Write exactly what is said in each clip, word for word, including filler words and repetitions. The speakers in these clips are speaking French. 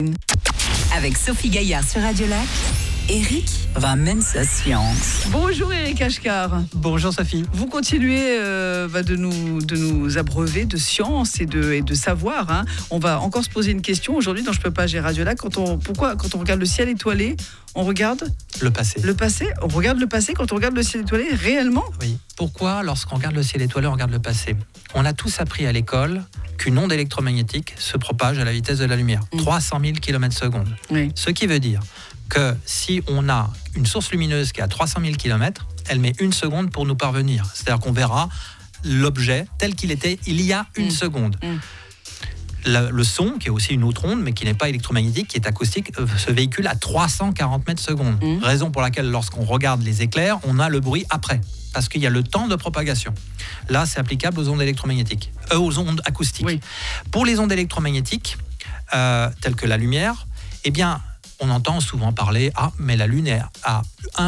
Avec Sophie Gaillard sur Radio Lac, Eric ramène sa science. Bonjour Eric Ashkar. Bonjour Sophie. Vous continuez euh, bah, de, nous, de nous abreuver de science et de, et de savoir. Hein. On va encore se poser une question aujourd'hui dans Je peux pas, j'ai Radio Lac. Quand on, pourquoi quand on regarde le ciel étoilé, on regarde le passé. Le passé On regarde le passé quand on regarde le ciel étoilé réellement? Oui. Pourquoi lorsqu'on regarde le ciel étoilé, on regarde le passé? On a tous appris à l'école qu'une onde électromagnétique se propage à la vitesse de la lumière, mmh. trois cent mille kilomètres secondes. Oui. Ce qui veut dire que si on a une source lumineuse qui est à trois cent mille kilomètres, elle met une seconde pour nous parvenir. C'est-à-dire qu'on verra l'objet tel qu'il était il y a une mmh. seconde. Mmh. Le, le son, qui est aussi une autre onde, mais qui n'est pas électromagnétique, qui est acoustique, euh, se véhicule à trois cent quarante mètres secondes. Mmh. Raison pour laquelle, lorsqu'on regarde les éclairs, on a le bruit après. Parce qu'il y a le temps de propagation. Là, c'est applicable aux ondes électromagnétiques, euh, aux ondes acoustiques. Oui. Pour les ondes électromagnétiques, euh, telles que la lumière, eh bien, on entend souvent parler, ah, mais la lumière a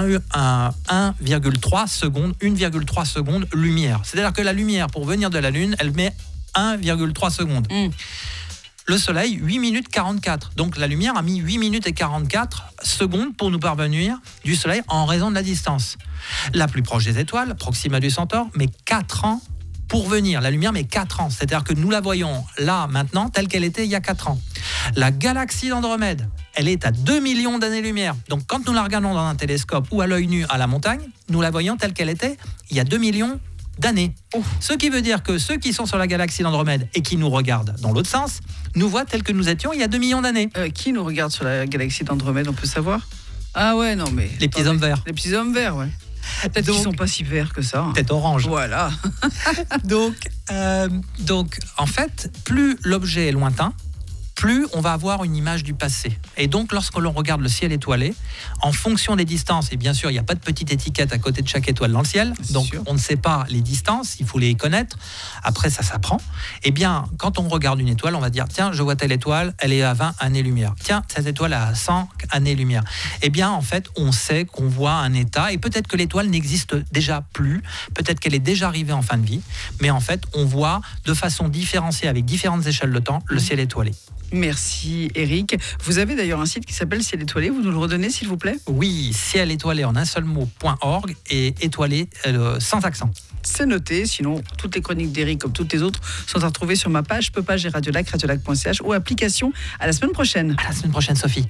un virgule trois secondes, une virgule trois secondes lumière. C'est-à-dire que la lumière, pour venir de la Lune, elle met un virgule trois secondes. Mm. Le Soleil, huit minutes quarante-quatre. Donc la lumière a mis huit minutes et quarante-quatre secondes pour nous parvenir du Soleil en raison de la distance. La plus proche des étoiles, Proxima du Centaure, met quatre ans pour venir. La lumière met quatre ans. C'est-à-dire que nous la voyons là, maintenant, telle qu'elle était il y a quatre ans. La galaxie d'Andromède, elle est à deux millions d'années-lumière. Donc quand nous la regardons dans un télescope ou à l'œil nu à la montagne, nous la voyons telle qu'elle était il y a deux millions d'années. Oh. Ce qui veut dire que ceux qui sont sur la galaxie d'Andromède et qui nous regardent dans l'autre sens, nous voient tels que nous étions il y a deux millions d'années. Euh, qui nous regarde sur la galaxie d'Andromède, on peut savoir? Ah ouais, non mais... Les petits hommes verts. Les petits hommes verts, ouais. Peut-être qu'ils ne sont pas si verts que ça. Hein. Peut-être orange. Voilà. donc, euh, donc, en fait, plus l'objet est lointain, plus on va avoir une image du passé. Et donc, lorsque l'on regarde le ciel étoilé, en fonction des distances, et bien sûr, il n'y a pas de petite étiquette à côté de chaque étoile dans le ciel, c'est donc sûr. On ne sait pas les distances, il faut les connaître. Après, ça s'apprend. Eh bien, quand on regarde une étoile, on va dire, tiens, je vois telle étoile, elle est à vingt années-lumière. Tiens, cette étoile est à cent années-lumière. Eh bien, en fait, on sait qu'on voit un état, et peut-être que l'étoile n'existe déjà plus, peut-être qu'elle est déjà arrivée en fin de vie, mais en fait, on voit de façon différenciée, avec différentes échelles de temps, le ciel étoilé. Merci Eric. Vous avez d'ailleurs un site qui s'appelle Ciel étoilé, vous nous le redonnez s'il vous plaît? Oui, ciel étoilé en un seul mot.org et étoilé euh, sans accent. C'est noté, sinon toutes les chroniques d'Eric comme toutes les autres sont à retrouver sur ma page Je peux pas, j'ai Radio Lac, radiolac point c h ou application. À la semaine prochaine. À la semaine prochaine Sophie.